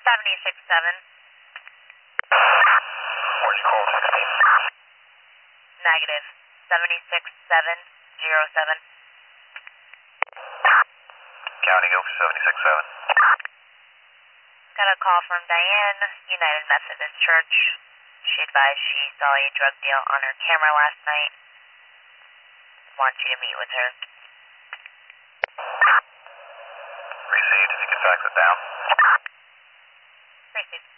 76-7. Where's call 16? Negative. 76-707. County, go for 76-7. Got a call from Diane, United Methodist Church. She advised she saw a drug deal on her camera last night. Wants you to meet with her. Received. If you could fax it down. Received.